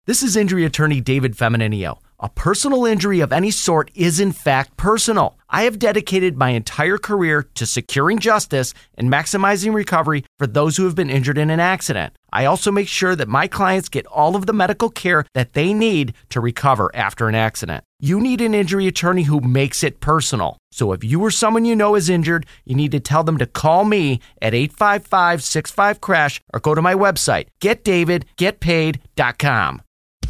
This is injury attorney David Femininio. A personal injury of any sort is in fact personal. I have dedicated my entire career to securing justice and maximizing recovery for those who have been injured in an accident. I also make sure that my clients get all of the medical care that they need to recover after an accident. You need an injury attorney who makes it personal. So if you or someone you know is injured, you need to tell them to call me at 855-65-CRASH or go to my website, getdavidgetpaid.com.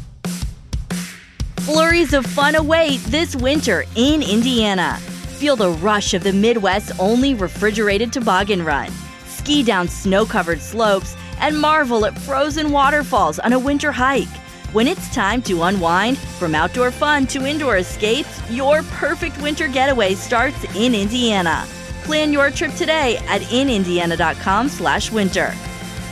Flurries of fun await this winter in Indiana. Feel the rush of the Midwest's only refrigerated toboggan run. Ski down snow-covered slopes and marvel at frozen waterfalls on a winter hike. When it's time to unwind, from outdoor fun to indoor escapes, your perfect winter getaway starts in Indiana. Plan your trip today at inindiana.com/winter.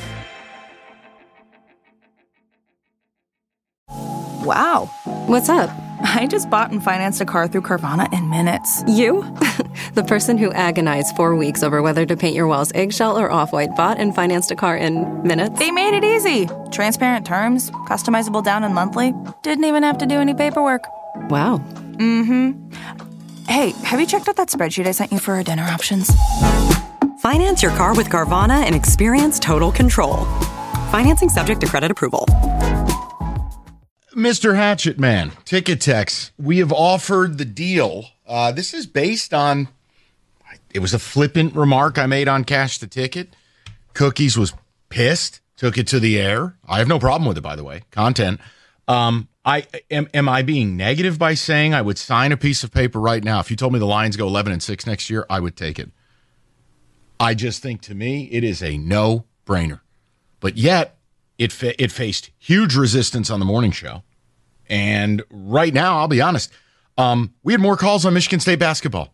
Wow. What's up? I just bought and financed a car through Carvana in minutes. You? The person who agonized 4 weeks over whether to paint your walls eggshell or off-white bought and financed a car in minutes? They made it easy. Transparent terms, customizable down and monthly. Didn't even have to do any paperwork. Wow. Mm-hmm. Hey, have you checked out that spreadsheet I sent you for our dinner options? Finance your car with Carvana and experience total control. Financing subject to credit approval. Mr. Hatchet Man, Ticket Tex, we have offered the deal. This is based on, it was a flippant remark I made on Cash the Ticket. Cookies was pissed, took it to the air. I have no problem with it, by the way. Content. Am I being negative by saying I would sign a piece of paper right now? If you told me the Lions go 11-6 next year, I would take it. I just think, to me, it is a no-brainer. But yet, it faced huge resistance on the morning show. And right now, I'll be honest, we had more calls on Michigan State basketball.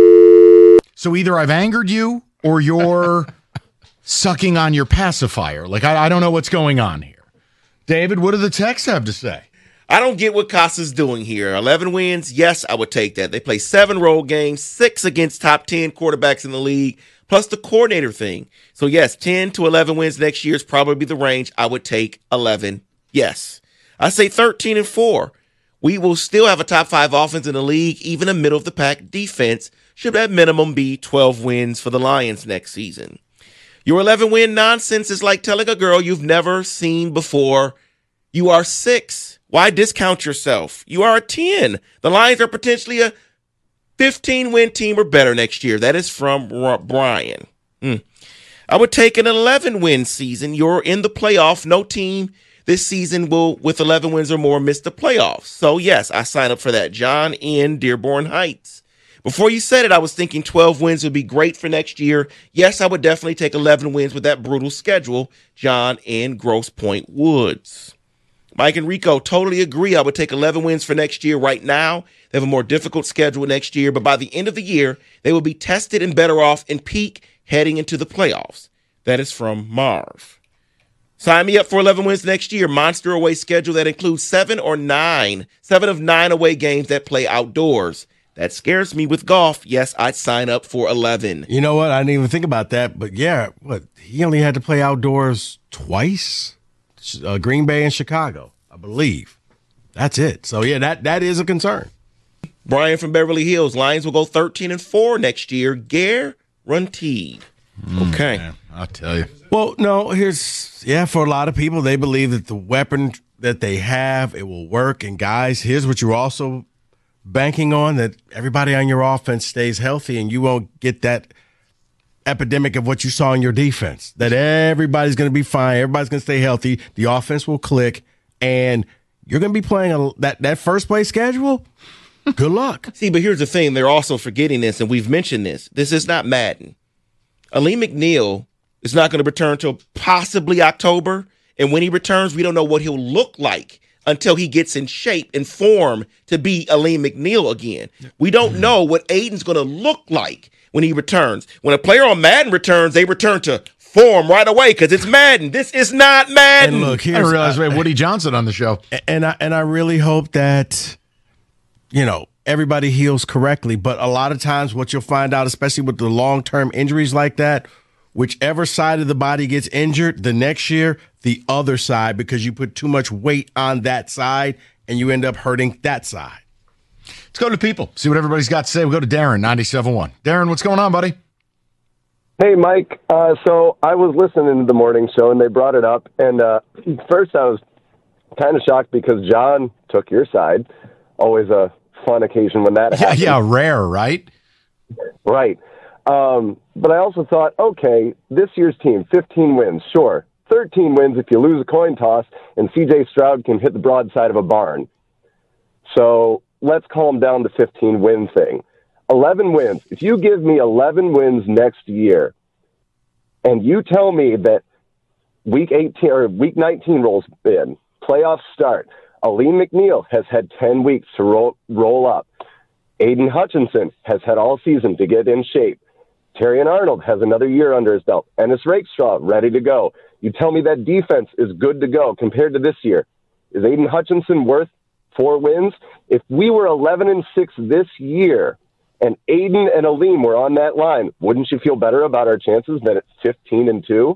So either I've angered you or you're sucking on your pacifier. Like, I don't know what's going on here. David, what do the texts have to say? I don't get what Casa's doing here. 11 wins, yes, I would take that. They play 7 road games, 6 against top 10 quarterbacks in the league, plus the coordinator thing. So yes, 10 to 11 wins next year is probably the range. I would take 11, yes. I say 13-4. We will still have a top 5 offense in the league. Even a middle-of-the-pack defense should at minimum be 12 wins for the Lions next season. Your 11-win nonsense is like telling a girl you've never seen before you are 6. Why discount yourself? You are a 10. The Lions are potentially a 15-win team or better next year. That is from Brian. I would take an 11-win season. You're in the playoff. No team this season will, with 11 wins or more, miss the playoffs. So, yes, I sign up for that. John in Dearborn Heights. Before you said it, I was thinking 12 wins would be great for next year. Yes, I would definitely take 11 wins with that brutal schedule. John in Grosse Pointe Woods. Mike and Rico, totally agree. I would take 11 wins for next year. Right now, they have a more difficult schedule next year, but by the end of the year, they will be tested and better off and peak heading into the playoffs. That is from Marv. Sign me up for 11 wins next year. Monster away schedule that includes 7 of 9 away games that play outdoors. That scares me with golf. Yes, I'd sign up for 11. You know what? I didn't even think about that. But yeah, he only had to play outdoors twice? Green Bay and Chicago, I believe. That's it. So yeah, that is a concern. Brian from Beverly Hills. Lions will go 13-4 next year. Guaranteed. Okay. Man, I'll tell you. Well, no, for a lot of people, they believe that the weapon that they have, it will work. And guys, here's what you're also banking on, that everybody on your offense stays healthy and you won't get that epidemic of what you saw in your defense, that everybody's going to be fine. Everybody's going to stay healthy. The offense will click and you're going to be playing that first place schedule. Good luck. See, but here's the thing. They're also forgetting this, and we've mentioned this. This is not Madden. Aleem McNeil is not going to return till possibly October. And when he returns, we don't know what he'll look like until he gets in shape and form to be Aleem McNeil again. We don't know what Aiden's going to look like when he returns. When a player on Madden returns, they return to form right away because it's Madden. This is not Madden. And look, I realized we had Woody Johnson on the show. And I really hope that, everybody heals correctly. But a lot of times what you'll find out, especially with the long-term injuries like that, whichever side of the body gets injured, the next year, the other side, because you put too much weight on that side and you end up hurting that side. Let's go to people, see what everybody's got to say. We'll go to Darren, 97.1. Darren, what's going on, buddy? Hey, Mike. So I was listening to the morning show, and they brought it up. And first I was kind of shocked because John took your side. Always a fun occasion when that happens. Yeah, rare, right? Right. But I also thought, okay, this year's team, 15 wins, sure. 13 wins if you lose a coin toss, and C.J. Stroud can hit the broadside of a barn. So let's calm down the 15-win thing. 11 wins. If you give me 11 wins next year, and you tell me that week 18 or week 19 rolls in, playoffs start, Aleem McNeil has had 10 weeks to roll up. Aiden Hutchinson has had all season to get in shape. Terrion Arnold has another year under his belt. Ennis Rakestraw ready to go. You tell me that defense is good to go compared to this year. Is Aiden Hutchinson worth 4 wins? If we were 11-6 this year and Aiden and Aleem were on that line, wouldn't you feel better about our chances than at 15-2?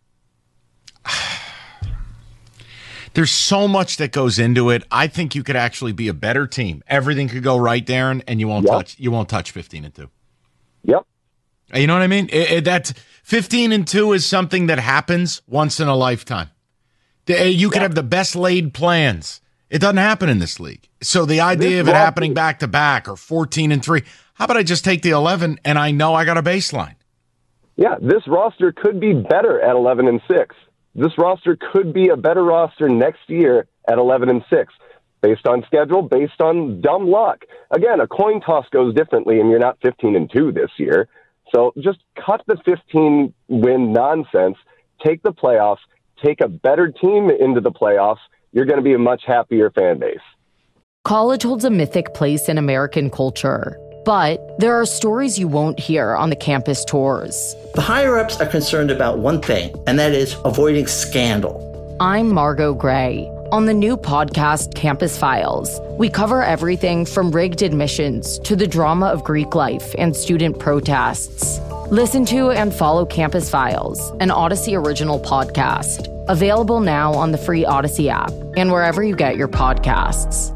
There's so much that goes into it. I think you could actually be a better team. Everything could go right, Darren, and you won't touch 15-2. Yep. You know what I mean? That 15-2 is something that happens once in a lifetime. You could have the best laid plans. It doesn't happen in this league. So the idea of it happening back to back or 14-3, how about I just take the 11 and I know I got a baseline? Yeah, this roster could be better at 11-6. This roster could be a better roster next year at 11-6, based on schedule, based on dumb luck. Again, a coin toss goes differently, and you're not 15-2 this year. So just cut the 15-win nonsense, take the playoffs, take a better team into the playoffs. You're going to be a much happier fan base. College holds a mythic place in American culture, but there are stories you won't hear on the campus tours. The higher-ups are concerned about one thing, and that is avoiding scandal. I'm Margot Gray. On the new podcast, Campus Files, we cover everything from rigged admissions to the drama of Greek life and student protests. Listen to and follow Campus Files, an Odyssey original podcast. Available now on the free Odyssey app and wherever you get your podcasts.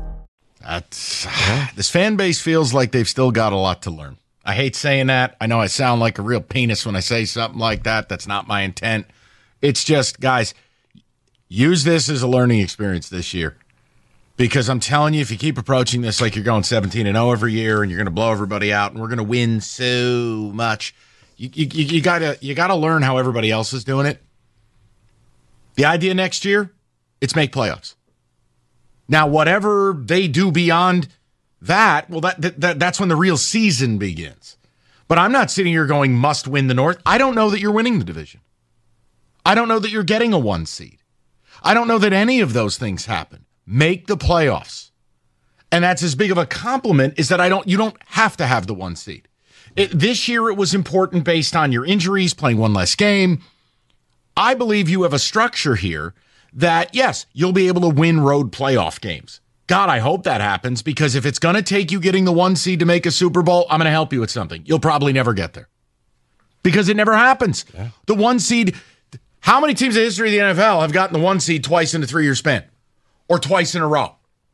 This fan base feels like they've still got a lot to learn. I hate saying that. I know I sound like a real penis when I say something like that. That's not my intent. It's just, guys, use this as a learning experience this year. Because I'm telling you, if you keep approaching this like you're going 17-0 every year and you're going to blow everybody out and we're going to win so much, you gotta learn how everybody else is doing it. The idea next year, it's make playoffs. Now, whatever they do beyond that, well, that's when the real season begins. But I'm not sitting here going, must win the North. I don't know that you're winning the division. I don't know that you're getting a 1 seed. I don't know that any of those things happen. Make the playoffs. And that's as big of a compliment is that you don't have to have the 1 seed. This year it was important based on your injuries, playing one less game. I believe you have a structure here that, yes, you'll be able to win road playoff games. God, I hope that happens, because if it's going to take you getting the 1 seed to make a Super Bowl, I'm going to help you with something. You'll probably never get there because it never happens. Yeah. The 1 seed, how many teams in the history of the NFL have gotten the 1 seed twice in a 3-year span or twice in a row?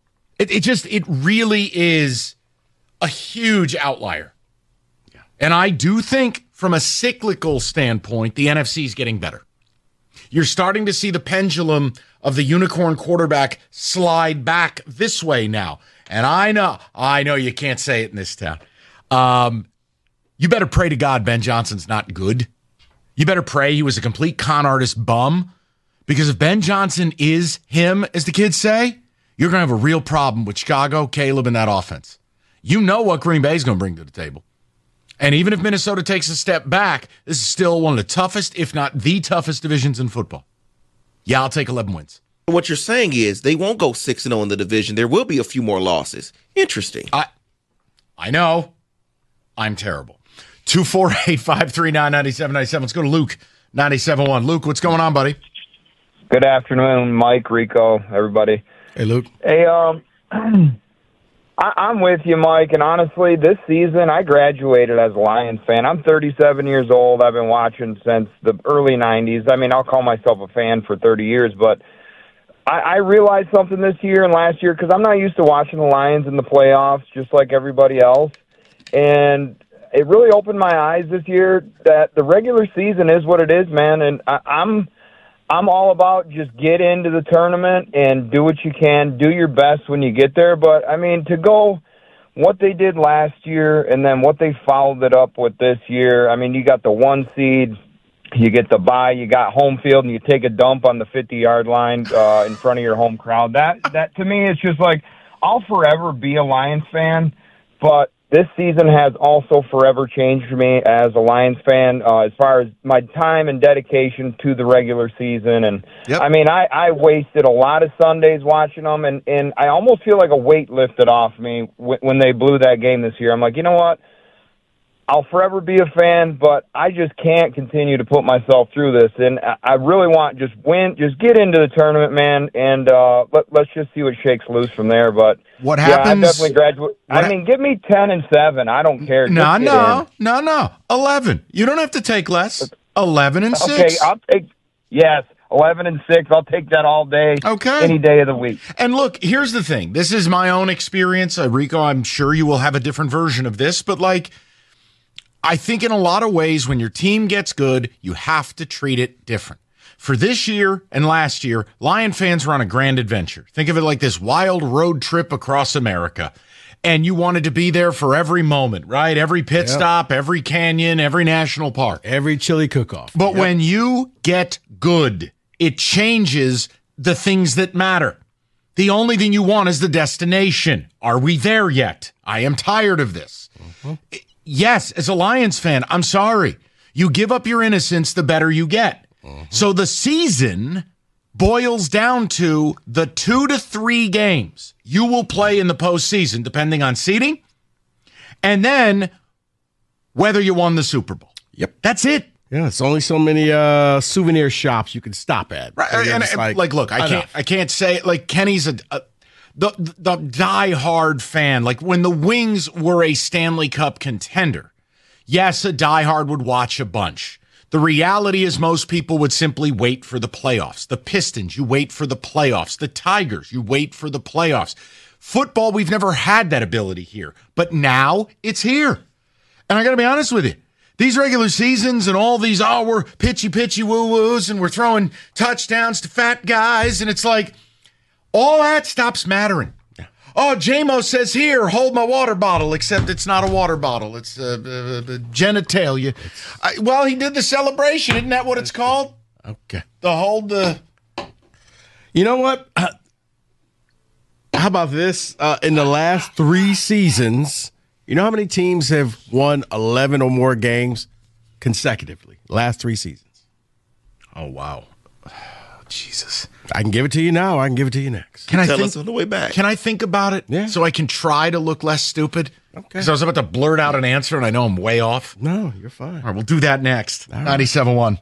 It really is a huge outlier. Yeah. And I do think from a cyclical standpoint, the NFC is getting better. You're starting to see the pendulum of the unicorn quarterback slide back this way now. And I know you can't say it in this town. You better pray to God Ben Johnson's not good. You better pray he was a complete con artist bum. Because if Ben Johnson is him, as the kids say, you're going to have a real problem with Chicago, Caleb, and that offense. You know what Green Bay is going to bring to the table. And even if Minnesota takes a step back, this is still one of the toughest, if not the toughest divisions in football. Yeah, I'll take 11 wins. What you're saying is they won't go 6-0 in the division. There will be a few more losses. Interesting. I know. I'm terrible. 248-539-9797. Let's go to Luke, 97.1. Luke, what's going on, buddy? Good afternoon, Mike, Rico, everybody. Hey, Luke. Hey, I'm with you, Mike, and honestly, this season I graduated as a Lions fan. I'm 37 years old. I've been watching since the early 90s. I mean, I'll call myself a fan for 30 years, but I realized something this year and last year because I'm not used to watching the Lions in the playoffs just like everybody else, and it really opened my eyes this year that the regular season is what it is, man, and I'm all about just get into the tournament and do what you can, do your best when you get there. But, I mean, to go what they did last year and then what they followed it up with this year, I mean, you got the 1 seed, you get the bye, you got home field, and you take a dump on the 50-yard line in front of your home crowd. That to me, it's just like I'll forever be a Lions fan, but this season has also forever changed for me as a Lions fan as far as my time and dedication to the regular season. And, I mean, I wasted a lot of Sundays watching them, and I almost feel like a weight lifted off me when they blew that game this year. I'm like, you know what? I'll forever be a fan, but I just can't continue to put myself through this. And I really want just get into the tournament, man, and let's just see what shakes loose from there. But what happens? I definitely graduate. I mean, give me 10-7. I don't care. No. 11. You don't have to take less. 11 and 6. Okay, I'll take 11 and 6. I'll take that all day. Okay, any day of the week. And look, here's the thing. This is my own experience, Rico. I'm sure you will have a different version of this, but like, I think in a lot of ways, when your team gets good, you have to treat it different. For this year and last year, Lion fans were on a grand adventure. Think of it like this wild road trip across America. And you wanted to be there for every moment, right? Every pit stop, every canyon, every national park. Every chili cook-off. But when you get good, it changes the things that matter. The only thing you want is the destination. Are we there yet? I am tired of this. Yes, as a Lions fan, I'm sorry. You give up your innocence, the better you get. So the season boils down to the 2 to 3 games you will play in the postseason, depending on seeding, and then whether you won the Super Bowl. Yep. That's it. Yeah, it's only so many souvenir shops you can stop at. Right. And look, I can't say, like, Kenny's the diehard fan, like when the Wings were a Stanley Cup contender, yes, a diehard would watch a bunch. The reality is most people would simply wait for the playoffs. The Pistons, you wait for the playoffs. The Tigers, you wait for the playoffs. Football, we've never had that ability here, but now it's here. And I got to be honest with you. These regular seasons and all these, we're pitchy woo-woos and we're throwing touchdowns to fat guys, and it's like, all that stops mattering. Oh, J-Mo says here, hold my water bottle, except it's not a water bottle. It's genitalia. Well, he did the celebration. Isn't that what it's called? Okay. You know what? How about this? In the last 3 seasons, you know how many teams have won 11 or more games consecutively? Last 3 seasons. Oh, wow. Jesus. I can give it to you now. I can give it to you next. Can I Tell us on the way back. Can I think about it so I can try to look less stupid? Okay. Because I was about to blurt out an answer and I know I'm way off. No, you're fine. All right, we'll do that next. 97.1.